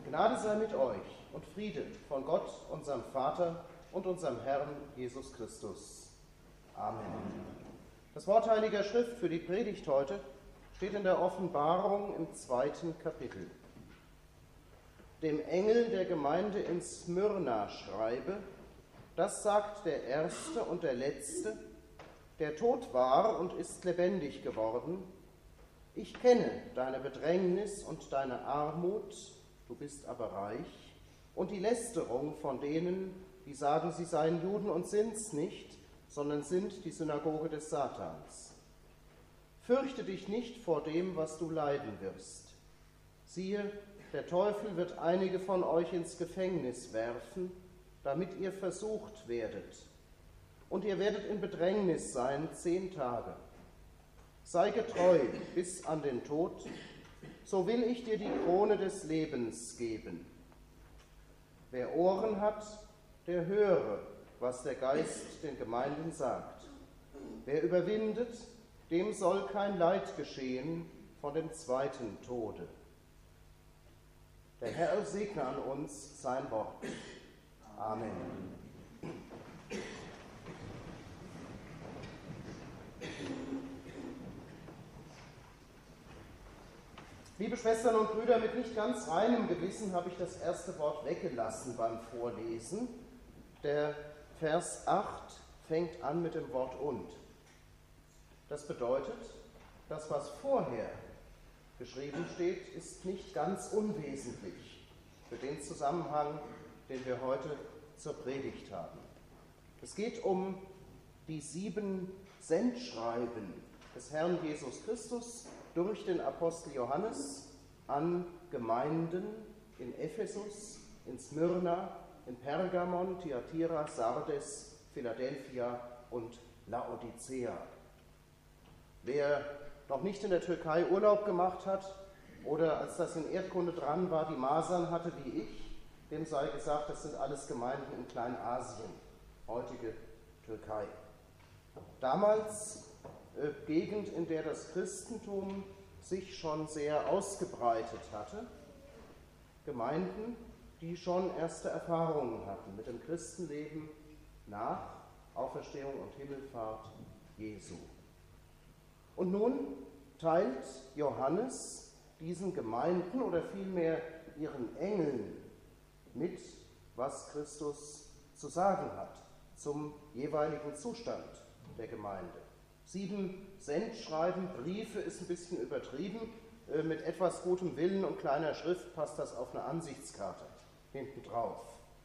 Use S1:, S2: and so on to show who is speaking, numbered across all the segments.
S1: Gnade sei mit euch und Friede von Gott, unserem Vater und unserem Herrn Jesus Christus. Amen. Das Wort Heiliger Schrift für die Predigt heute steht in der Offenbarung im 2. Kapitel. Dem Engel der Gemeinde in Smyrna schreibe, das sagt der Erste und der Letzte, der tot war und ist lebendig geworden. Ich kenne deine Bedrängnis und deine Armut, du bist aber reich, und die Lästerung von denen, die sagen, sie seien Juden und sind's nicht, sondern sind die Synagoge des Satans. Fürchte dich nicht vor dem, was du leiden wirst. Siehe, der Teufel wird einige von euch ins Gefängnis werfen, damit ihr versucht werdet. Und ihr werdet in Bedrängnis sein 10 Tage. Sei getreu bis an den Tod, so will ich dir die Krone des Lebens geben. Wer Ohren hat, der höre, was der Geist den Gemeinden sagt. Wer überwindet, dem soll kein Leid geschehen von dem zweiten Tode. Der Herr segne an uns sein Wort. Amen. Liebe Schwestern und Brüder, mit nicht ganz reinem Gewissen habe ich das erste Wort weggelassen beim Vorlesen. Der Vers 8 fängt an mit dem Wort und. Das bedeutet, das, was vorher geschrieben steht, ist nicht ganz unwesentlich für den Zusammenhang, den wir heute zur Predigt haben. Es geht um die 7 Sendschreiben des Herrn Jesus Christus durch den Apostel Johannes an Gemeinden in Ephesus, in Smyrna, in Pergamon, Thyatira, Sardes, Philadelphia und Laodicea. Wer noch nicht in der Türkei Urlaub gemacht hat oder als das in Erdkunde dran war, die Masern hatte wie ich, dem sei gesagt, das sind alles Gemeinden in Kleinasien, heutige Türkei. Damals Gegend, in der das Christentum sich schon sehr ausgebreitet hatte, Gemeinden, die schon erste Erfahrungen hatten mit dem Christenleben nach Auferstehung und Himmelfahrt Jesu. Und nun teilt Johannes diesen Gemeinden oder vielmehr ihren Engeln mit, was Christus zu sagen hat zum jeweiligen Zustand der Gemeinde. 7 Sendschreiben, Briefe ist ein bisschen übertrieben. Mit etwas gutem Willen und kleiner Schrift passt das auf eine Ansichtskarte hinten drauf.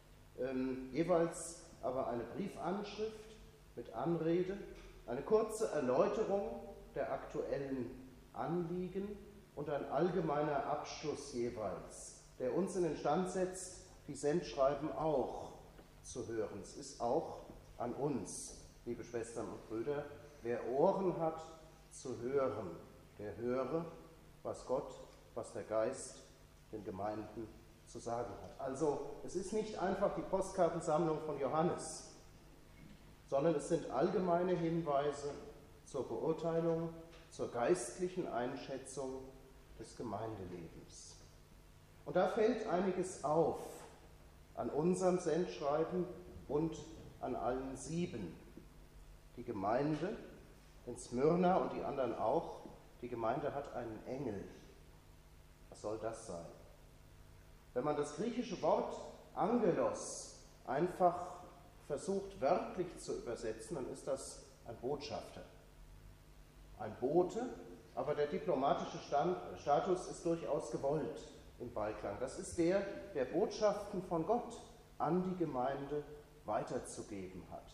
S1: Jeweils aber eine Briefanschrift mit Anrede, eine kurze Erläuterung der aktuellen Anliegen und ein allgemeiner Abschluss jeweils, der uns in den Stand setzt, die Sendschreiben auch zu hören. Es ist auch an uns, liebe Schwestern und Brüder, wer Ohren hat zu hören, der höre, was Gott, was der Geist den Gemeinden zu sagen hat. Also es ist nicht einfach die Postkartensammlung von Johannes, sondern es sind allgemeine Hinweise zur Beurteilung, zur geistlichen Einschätzung des Gemeindelebens. Und da fällt einiges auf an unserem Sendschreiben und an allen 7. Die Gemeinde in Smyrna und die anderen auch, die Gemeinde hat einen Engel. Was soll das sein? Wenn man das griechische Wort Angelos einfach versucht wörtlich zu übersetzen, dann ist das ein Botschafter. Ein Bote, aber der diplomatische Status ist durchaus gewollt im Beiklang. Das ist der Botschaften von Gott an die Gemeinde weiterzugeben hat.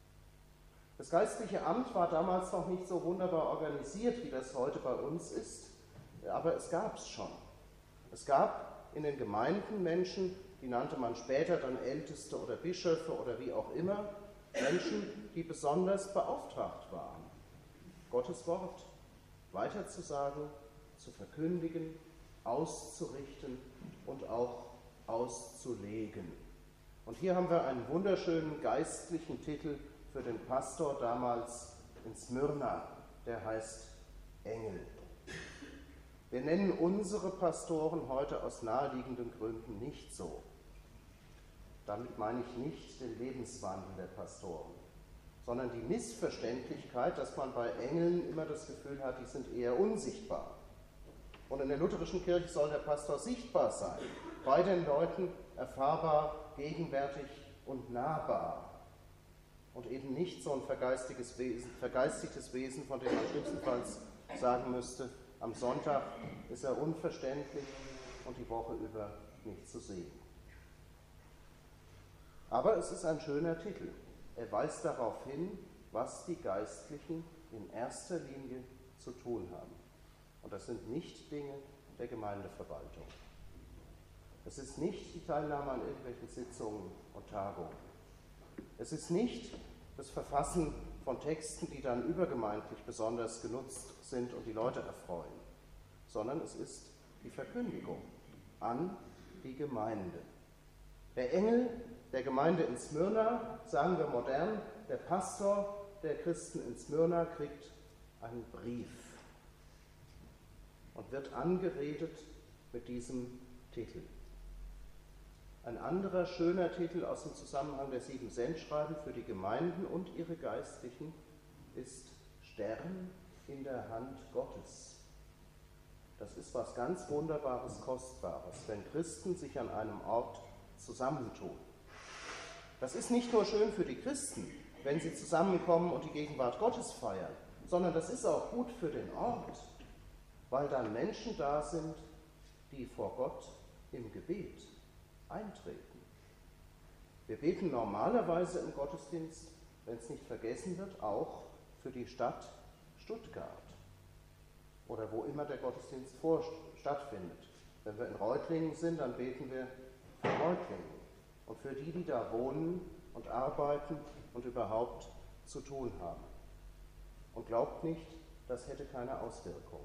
S1: Das geistliche Amt war damals noch nicht so wunderbar organisiert, wie das heute bei uns ist, aber es gab es schon. Es gab in den Gemeinden Menschen, die nannte man später dann Älteste oder Bischöfe oder wie auch immer, Menschen, die besonders beauftragt waren, Gottes Wort weiterzusagen, zu verkündigen, auszurichten und auch auszulegen. Und hier haben wir einen wunderschönen geistlichen Titel für den Pastor damals in Smyrna, der heißt Engel. Wir nennen unsere Pastoren heute aus naheliegenden Gründen nicht so. Damit meine ich nicht den Lebenswandel der Pastoren, sondern die Missverständlichkeit, dass man bei Engeln immer das Gefühl hat, die sind eher unsichtbar. Und in der lutherischen Kirche soll der Pastor sichtbar sein, bei den Leuten erfahrbar, gegenwärtig und nahbar. Und eben nicht so ein vergeistigtes Wesen, von dem man schlimmstenfalls sagen müsste, am Sonntag ist er unverständlich und die Woche über nicht zu sehen. Aber es ist ein schöner Titel. Er weist darauf hin, was die Geistlichen in erster Linie zu tun haben. Und das sind nicht Dinge der Gemeindeverwaltung. Es ist nicht die Teilnahme an irgendwelchen Sitzungen und Tagungen. Es ist nicht das Verfassen von Texten, die dann übergemeindlich besonders genutzt sind und die Leute erfreuen, sondern es ist die Verkündigung an die Gemeinde. Der Engel der Gemeinde in Smyrna, sagen wir modern, der Pastor der Christen in Smyrna kriegt einen Brief und wird angeredet mit diesem Titel. Ein anderer schöner Titel aus dem Zusammenhang der 7 Sendschreiben für die Gemeinden und ihre Geistlichen ist Stern in der Hand Gottes. Das ist was ganz Wunderbares, Kostbares, wenn Christen sich an einem Ort zusammentun. Das ist nicht nur schön für die Christen, wenn sie zusammenkommen und die Gegenwart Gottes feiern, sondern das ist auch gut für den Ort, weil dann Menschen da sind, die vor Gott im Gebet eintreten. Wir beten normalerweise im Gottesdienst, wenn es nicht vergessen wird, auch für die Stadt Stuttgart oder wo immer der Gottesdienst stattfindet. Wenn wir in Reutlingen sind, dann beten wir für Reutlingen und für die, die da wohnen und arbeiten und überhaupt zu tun haben. Und glaubt nicht, das hätte keine Auswirkung.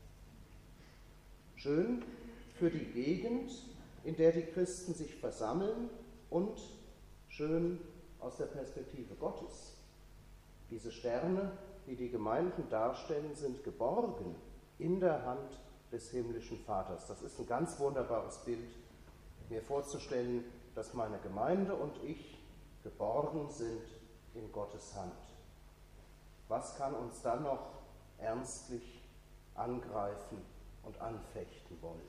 S1: Schön für die Gegend, in der die Christen sich versammeln und schön aus der Perspektive Gottes. Diese Sterne, die die Gemeinden darstellen, sind geborgen in der Hand des himmlischen Vaters. Das ist ein ganz wunderbares Bild, mir vorzustellen, dass meine Gemeinde und ich geborgen sind in Gottes Hand. Was kann uns dann noch ernstlich angreifen und anfechten wollen?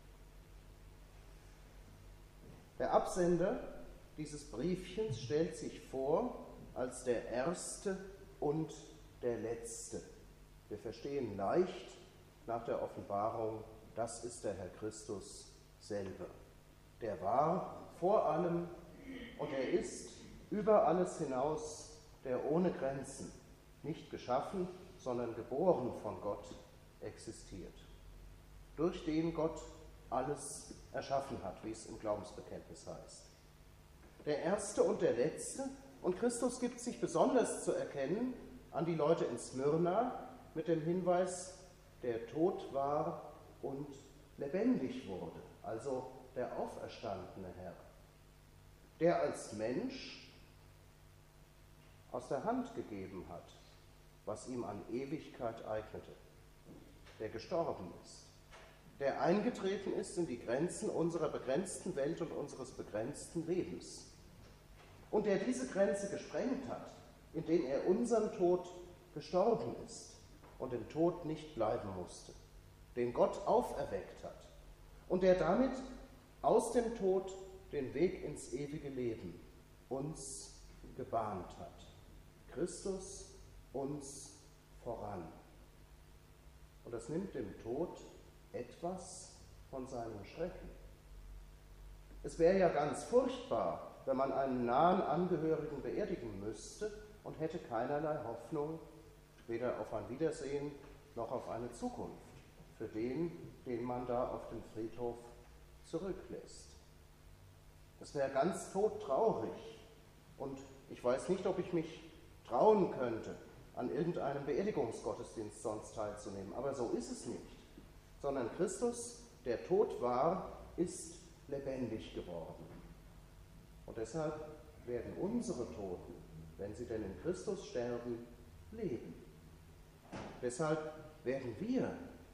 S1: Der Absender dieses Briefchens stellt sich vor als der Erste und der Letzte. Wir verstehen leicht nach der Offenbarung, das ist der Herr Christus selber. Der war vor allem und er ist über alles hinaus der ohne Grenzen, nicht geschaffen, sondern geboren von Gott existiert, durch den Gott alles erschaffen hat, wie es im Glaubensbekenntnis heißt. Der Erste und der Letzte, und Christus gibt sich besonders zu erkennen an die Leute in Smyrna mit dem Hinweis, der tot war und lebendig wurde, also der auferstandene Herr, der als Mensch aus der Hand gegeben hat, was ihm an Ewigkeit eignete, der gestorben ist, der eingetreten ist in die Grenzen unserer begrenzten Welt und unseres begrenzten Lebens und der diese Grenze gesprengt hat, indem er unseren Tod gestorben ist und im Tod nicht bleiben musste, den Gott auferweckt hat und der damit aus dem Tod den Weg ins ewige Leben uns gebahnt hat. Christus uns voran. Und das nimmt dem Tod etwas von seinem Schrecken. Es wäre ja ganz furchtbar, wenn man einen nahen Angehörigen beerdigen müsste und hätte keinerlei Hoffnung, weder auf ein Wiedersehen noch auf eine Zukunft, für den man da auf dem Friedhof zurücklässt. Es wäre ganz todtraurig und ich weiß nicht, ob ich mich trauen könnte, an irgendeinem Beerdigungsgottesdienst sonst teilzunehmen, aber so ist es nicht, sondern Christus, der tot war, ist lebendig geworden. Und deshalb werden unsere Toten, wenn sie denn in Christus sterben, leben. Deshalb werden wir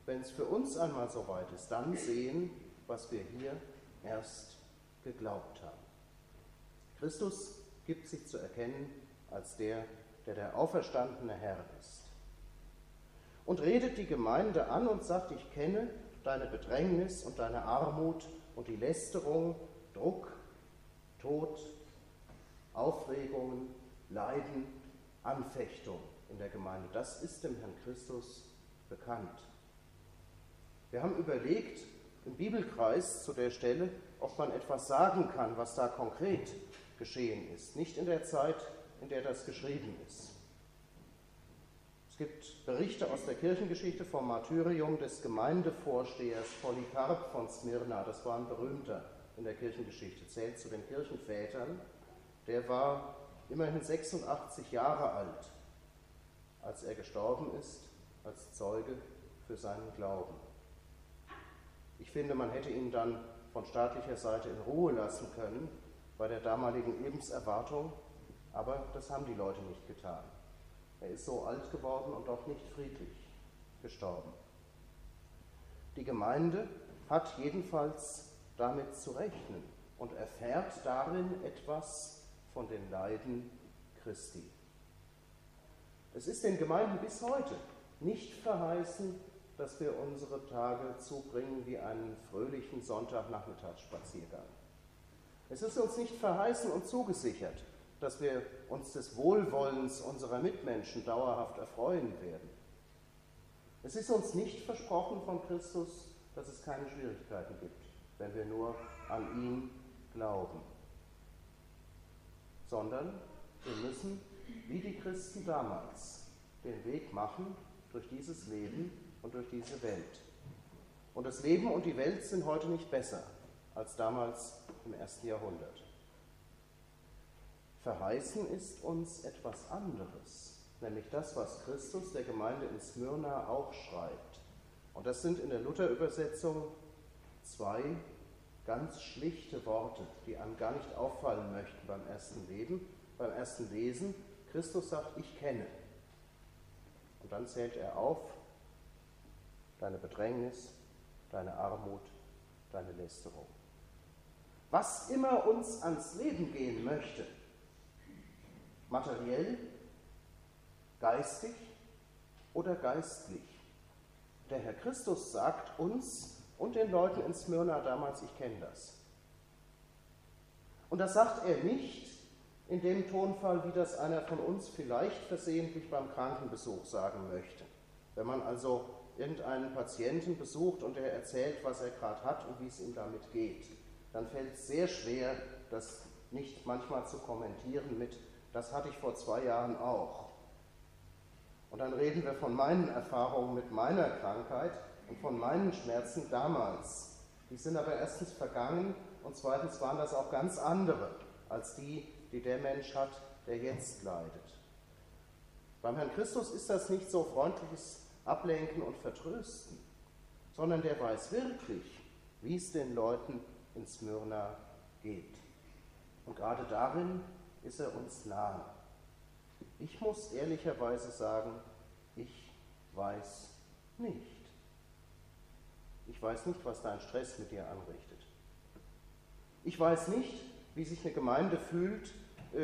S1: wenn es für uns einmal soweit ist, dann sehen, was wir hier erst geglaubt haben. Christus gibt sich zu erkennen als der auferstandene Herr ist. Und redet die Gemeinde an und sagt, ich kenne deine Bedrängnis und deine Armut und die Lästerung, Druck, Tod, Aufregungen, Leiden, Anfechtung in der Gemeinde. Das ist dem Herrn Christus bekannt. Wir haben überlegt, im Bibelkreis zu der Stelle, ob man etwas sagen kann, was da konkret geschehen ist. Nicht in der Zeit, in der das geschrieben ist. Es gibt Berichte aus der Kirchengeschichte vom Martyrium des Gemeindevorstehers Polycarp von Smyrna. Das war ein berühmter in der Kirchengeschichte, zählt zu den Kirchenvätern. Der war immerhin 86 Jahre alt, als er gestorben ist, als Zeuge für seinen Glauben. Ich finde, man hätte ihn dann von staatlicher Seite in Ruhe lassen können, bei der damaligen Lebenserwartung, aber das haben die Leute nicht getan. Er ist so alt geworden und auch nicht friedlich gestorben. Die Gemeinde hat jedenfalls damit zu rechnen und erfährt darin etwas von den Leiden Christi. Es ist den Gemeinden bis heute nicht verheißen, dass wir unsere Tage zubringen wie einen fröhlichen Sonntagnachmittagsspaziergang. Es ist uns nicht verheißen und zugesichert, dass wir uns des Wohlwollens unserer Mitmenschen dauerhaft erfreuen werden. Es ist uns nicht versprochen von Christus, dass es keine Schwierigkeiten gibt, wenn wir nur an ihn glauben. Sondern wir müssen, wie die Christen damals, den Weg machen durch dieses Leben und durch diese Welt. Und das Leben und die Welt sind heute nicht besser als damals im 1. Jahrhundert. Verheißen ist uns etwas anderes, nämlich das, was Christus der Gemeinde in Smyrna auch schreibt. Und das sind in der Luther-Übersetzung 2 ganz schlichte Worte, die einem gar nicht auffallen möchten beim ersten Lesen. Christus sagt, ich kenne. Und dann zählt er auf, deine Bedrängnis, deine Armut, deine Lästerung. Was immer uns ans Leben gehen möchte, materiell, geistig oder geistlich. Der Herr Christus sagt uns und den Leuten in Smyrna damals, ich kenne das. Und das sagt er nicht in dem Tonfall, wie das einer von uns vielleicht versehentlich beim Krankenbesuch sagen möchte. Wenn man also irgendeinen Patienten besucht und er erzählt, was er gerade hat und wie es ihm damit geht, dann fällt es sehr schwer, das nicht manchmal zu kommentieren mit, das hatte ich vor 2 Jahren auch. Und dann reden wir von meinen Erfahrungen mit meiner Krankheit und von meinen Schmerzen damals. Die sind aber erstens vergangen und zweitens waren das auch ganz andere als die der Mensch hat, der jetzt leidet. Beim Herrn Christus ist das nicht so freundliches Ablenken und Vertrösten, sondern der weiß wirklich, wie es den Leuten in Smyrna geht. Und gerade darin ist er uns nahe. Ich muss ehrlicherweise sagen, ich weiß nicht. Ich weiß nicht, was dein Stress mit dir anrichtet. Ich weiß nicht, wie sich eine Gemeinde fühlt,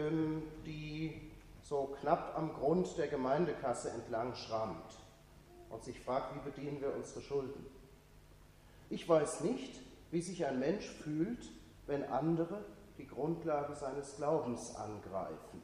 S1: die so knapp am Grund der Gemeindekasse entlang schrammt und sich fragt, wie bedienen wir unsere Schulden. Ich weiß nicht, wie sich ein Mensch fühlt, wenn andere die Grundlage seines Glaubens angreifen.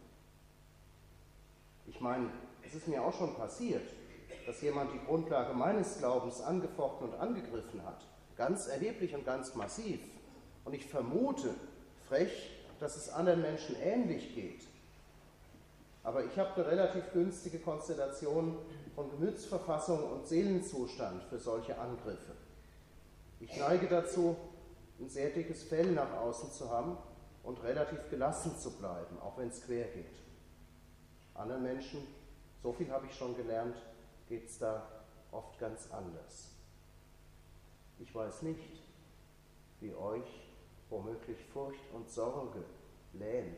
S1: Ich meine, es ist mir auch schon passiert, dass jemand die Grundlage meines Glaubens angefochten und angegriffen hat, ganz erheblich und ganz massiv. Und ich vermute, frech, dass es anderen Menschen ähnlich geht. Aber ich habe eine relativ günstige Konstellation von Gemütsverfassung und Seelenzustand für solche Angriffe. Ich neige dazu, ein sehr dickes Fell nach außen zu haben und relativ gelassen zu bleiben, auch wenn es quer geht. Anderen Menschen, so viel habe ich schon gelernt, geht es da oft ganz anders. Ich weiß nicht, wie euch womöglich Furcht und Sorge lähmt.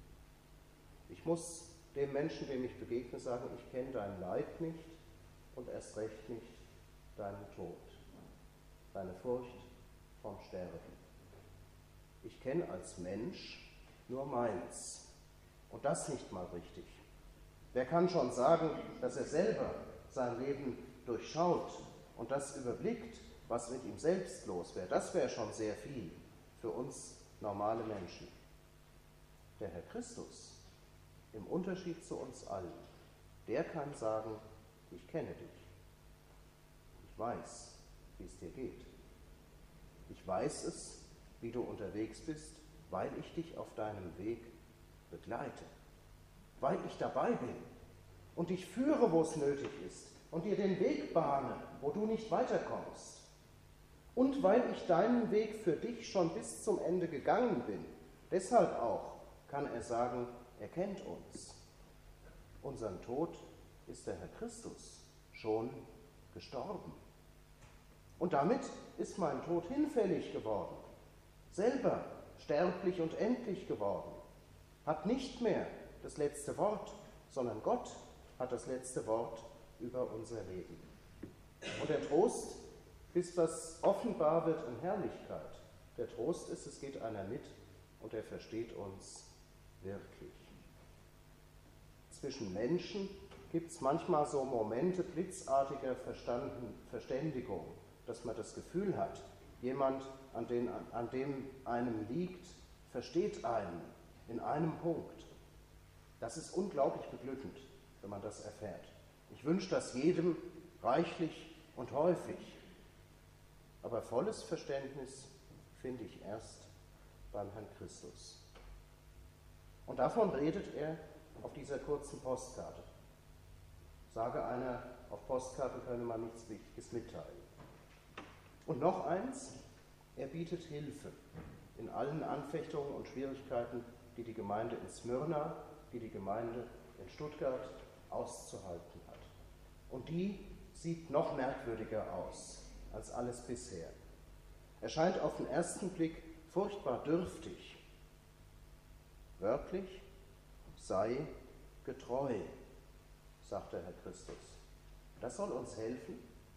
S1: Ich muss dem Menschen, dem ich begegne, sagen, ich kenne dein Leid nicht und erst recht nicht deinen Tod, deine Furcht vom Sterben. Ich kenne als Mensch nur meins und das nicht mal richtig. Wer kann schon sagen, dass er selber sein Leben durchschaut und das überblickt, was mit ihm selbst los wäre? Das wäre schon sehr viel für uns normale Menschen. Der Herr Christus, im Unterschied zu uns allen, der kann sagen, ich kenne dich. Ich weiß, wie es dir geht. Ich weiß es, wie du unterwegs bist, weil ich dich auf deinem Weg begleite, weil ich dabei bin und dich führe, wo es nötig ist und dir den Weg bahne, wo du nicht weiterkommst. Und weil ich deinen Weg für dich schon bis zum Ende gegangen bin, deshalb auch kann er sagen, er kennt uns. Unseren Tod ist der Herr Christus schon gestorben. Und damit ist mein Tod hinfällig geworden, selber sterblich und endlich geworden, hat nicht mehr das letzte Wort, sondern Gott hat das letzte Wort über unser Leben. Und der Trost, bis das offenbar wird in Herrlichkeit, der Trost ist, es geht einer mit und er versteht uns wirklich. Zwischen Menschen gibt es manchmal so Momente blitzartiger Verständigung, dass man das Gefühl hat, jemand, an dem einem liegt, versteht einen in einem Punkt. Das ist unglaublich beglückend, wenn man das erfährt. Ich wünsche das jedem reichlich und häufig. Aber volles Verständnis finde ich erst beim Herrn Christus. Und davon redet er auf dieser kurzen Postkarte. Sage einer, auf Postkarten könne man nichts Wichtiges mitteilen. Und noch eins, er bietet Hilfe in allen Anfechtungen und Schwierigkeiten, die die Gemeinde in Smyrna, die die Gemeinde in Stuttgart auszuhalten hat. Und die sieht noch merkwürdiger aus als alles bisher. Er scheint auf den ersten Blick furchtbar dürftig. Wörtlich, sei getreu, sagt der Herr Christus. Das soll uns helfen.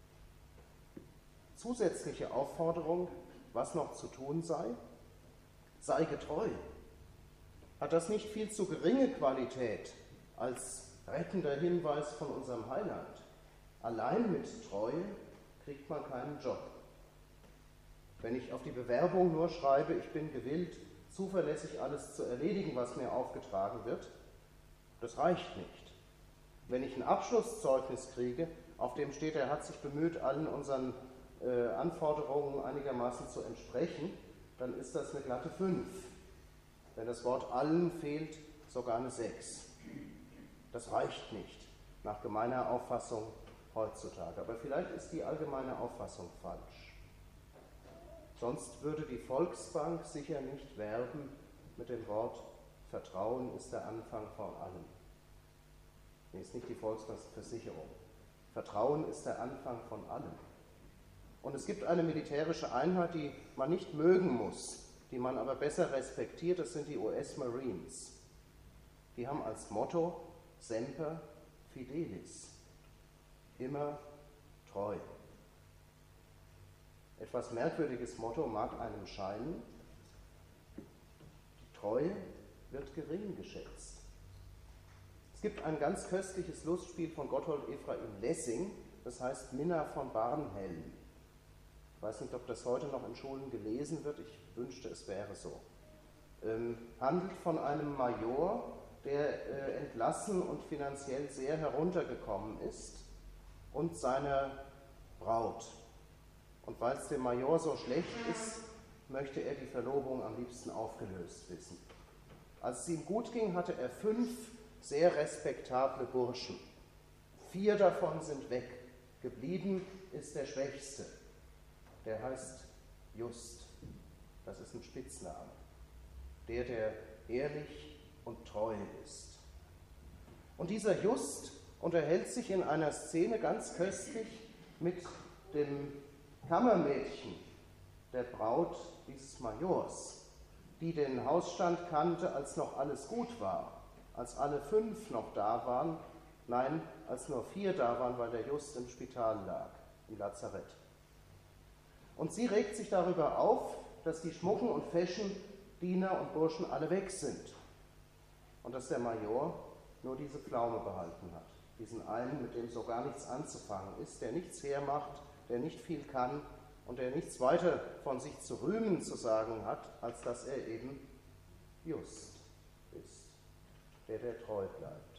S1: Zusätzliche Aufforderung, was noch zu tun sei? Sei getreu. Hat das nicht viel zu geringe Qualität als rettender Hinweis von unserem Heiland? Allein mit Treue kriegt man keinen Job. Wenn ich auf die Bewerbung nur schreibe, ich bin gewillt, zuverlässig alles zu erledigen, was mir aufgetragen wird, das reicht nicht. Wenn ich ein Abschlusszeugnis kriege, auf dem steht, er hat sich bemüht, allen unseren Anforderungen einigermaßen zu entsprechen, dann ist das eine glatte 5. Wenn das Wort allen fehlt, sogar eine 6. Das reicht nicht, nach gemeiner Auffassung heutzutage. Aber vielleicht ist die allgemeine Auffassung falsch. Sonst würde die Volksbank sicher nicht werben mit dem Wort Vertrauen ist der Anfang von allem. Nee, ist nicht die Volksbank, ist die Versicherung. Vertrauen ist der Anfang von allem. Und es gibt eine militärische Einheit, die man nicht mögen muss, die man aber besser respektiert, das sind die US Marines. Die haben als Motto Semper Fidelis, immer treu. Etwas merkwürdiges Motto mag einem scheinen. Die Treue wird gering geschätzt. Es gibt ein ganz köstliches Lustspiel von Gotthold Ephraim Lessing, das heißt Minna von Barnhelm. Ich weiß nicht, ob das heute noch in Schulen gelesen wird, ich wünschte, es wäre so. Handelt von einem Major, der entlassen und finanziell sehr heruntergekommen ist, und seiner Braut. Und weil es dem Major so schlecht ist, möchte er die Verlobung am liebsten aufgelöst wissen. Als es ihm gut ging, hatte er 5 sehr respektable Burschen. 4 davon sind weg. Geblieben ist der Schwächste. Der heißt Just. Das ist ein Spitzname. Der ehrlich und treu ist. Und dieser Just unterhält sich in einer Szene ganz köstlich mit dem Kammermädchen der Braut dieses Majors, die den Hausstand kannte, als noch alles gut war, als alle 5 noch da waren, nein, als nur 4 da waren, weil der Just im Spital lag. im Lazarett. Und sie regt sich darüber auf, dass die Schmucken und Feschen, Diener und Burschen alle weg sind. Und dass der Major nur diese Pflaume behalten hat. Diesen einen, mit dem so gar nichts anzufangen ist, der nichts hermacht, der nicht viel kann und der nichts weiter von sich zu rühmen zu sagen hat, als dass er eben just ist, der treu bleibt.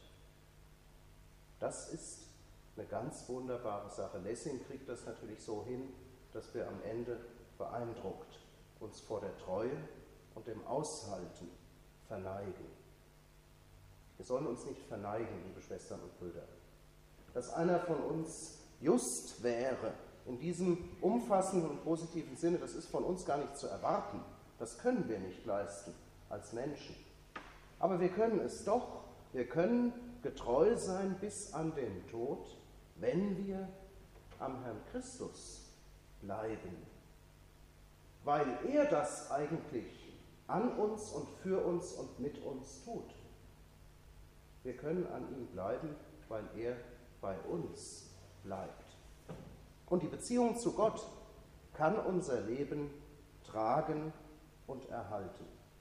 S1: Das ist eine ganz wunderbare Sache. Lessing kriegt das natürlich so hin, dass wir am Ende beeindruckt uns vor der Treue und dem Aushalten verneigen. Wir sollen uns nicht verneigen, liebe Schwestern und Brüder. Dass einer von uns just wäre, in diesem umfassenden und positiven Sinne, das ist von uns gar nicht zu erwarten. Das können wir nicht leisten als Menschen. Aber wir können es doch. Wir können getreu sein bis an den Tod, wenn wir am Herrn Christus bleiben. Weil er das eigentlich an uns und für uns und mit uns tut. Wir können an ihm bleiben, weil er bei uns bleibt. Und die Beziehung zu Gott kann unser Leben tragen und erhalten.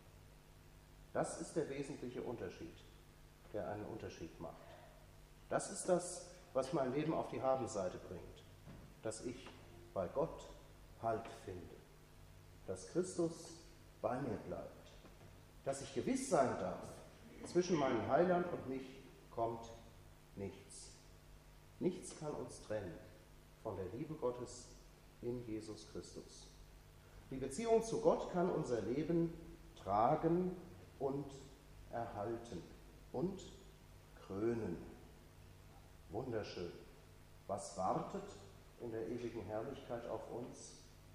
S1: Das ist der wesentliche Unterschied, der einen Unterschied macht. Das ist das, was mein Leben auf die Habenseite bringt, dass ich bei Gott Halt finde, dass Christus bei mir bleibt, dass ich gewiss sein darf, zwischen meinem Heiland und mich kommt nichts. Nichts kann uns trennen von der Liebe Gottes in Jesus Christus. Die Beziehung zu Gott kann unser Leben tragen und erhalten und krönen. Wunderschön. Was wartet in der ewigen Herrlichkeit auf uns?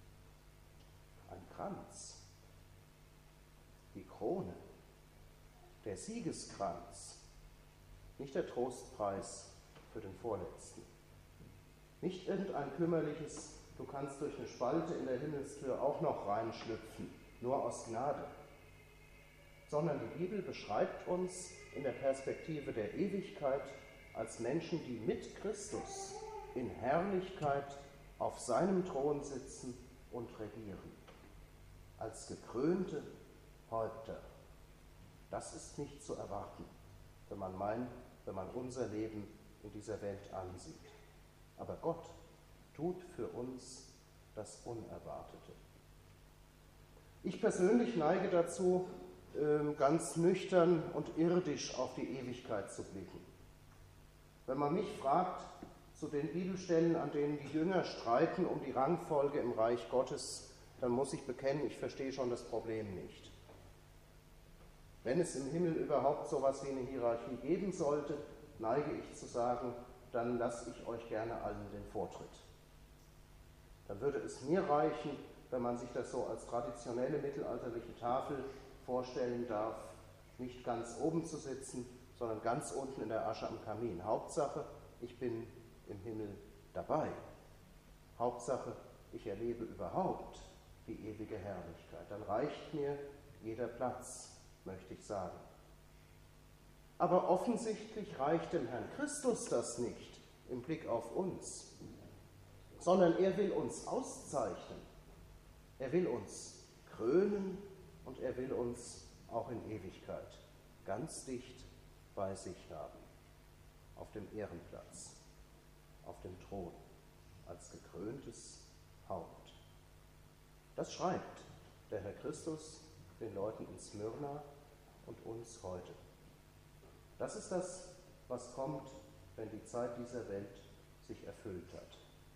S1: Ein Kranz, die Krone, der Siegeskranz, nicht der Trostpreis für den Vorletzten, nicht irgendein kümmerliches, du kannst durch eine Spalte in der Himmelstür auch noch reinschlüpfen, nur aus Gnade, sondern die Bibel beschreibt uns in der Perspektive der Ewigkeit als Menschen, die mit Christus in Herrlichkeit auf seinem Thron sitzen und regieren, als gekrönte Häupter. Das ist nicht zu erwarten, wenn man unser Leben in dieser Welt ansieht. Aber Gott tut für uns das Unerwartete. Ich persönlich neige dazu, ganz nüchtern und irdisch auf die Ewigkeit zu blicken. Wenn man mich fragt, zu den Bibelstellen, an denen die Jünger streiten um die Rangfolge im Reich Gottes, dann muss ich bekennen, ich verstehe schon das Problem nicht. Wenn es im Himmel überhaupt so etwas wie eine Hierarchie geben sollte, neige ich zu sagen, dann lasse ich euch gerne allen den Vortritt. Dann würde es mir reichen, wenn man sich das so als traditionelle mittelalterliche Tafel vorstellen darf, nicht ganz oben zu sitzen, sondern ganz unten in der Asche am Kamin. Hauptsache, ich bin im Himmel dabei. Hauptsache, ich erlebe überhaupt die ewige Herrlichkeit. Dann reicht mir jeder Platz, möchte ich sagen. Aber offensichtlich reicht dem Herrn Christus das nicht im Blick auf uns, sondern er will uns auszeichnen. Er will uns krönen und er will uns auch in Ewigkeit ganz dicht bei sich haben, auf dem Ehrenplatz, auf dem Thron, als gekröntes Haupt. Das schreibt der Herr Christus den Leuten in Smyrna und uns heute. Das ist das, was kommt, wenn die Zeit dieser Welt sich erfüllt hat.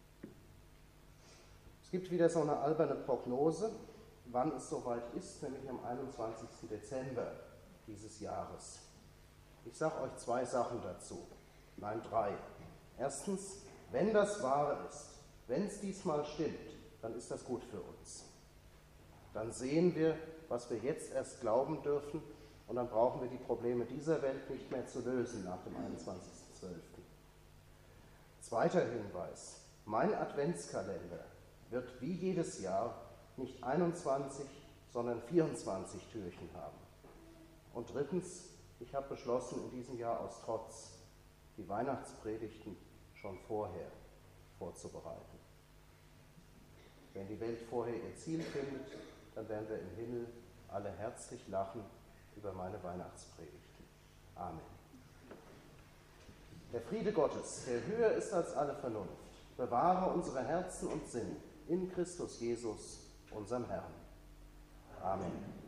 S1: Es gibt wieder so eine alberne Prognose, wann es soweit ist, nämlich am 21. Dezember dieses Jahres. Ich sage euch 2 Sachen dazu, nein 3. Erstens, wenn das wahr ist, wenn es diesmal stimmt, dann ist das gut für uns. Dann sehen wir, was wir jetzt erst glauben dürfen, und dann brauchen wir die Probleme dieser Welt nicht mehr zu lösen nach dem 21.12. Zweiter Hinweis, mein Adventskalender wird wie jedes Jahr nicht 21, sondern 24 Türchen haben. Und drittens, ich habe beschlossen, in diesem Jahr aus Trotz die Weihnachtspredigten schon vorher vorzubereiten. Wenn die Welt vorher ihr Ziel findet, dann werden wir im Himmel alle herzlich lachen über meine Weihnachtspredigt. Amen. Der Friede Gottes, der höher ist als alle Vernunft, bewahre unsere Herzen und Sinn in Christus Jesus, unserem Herrn. Amen.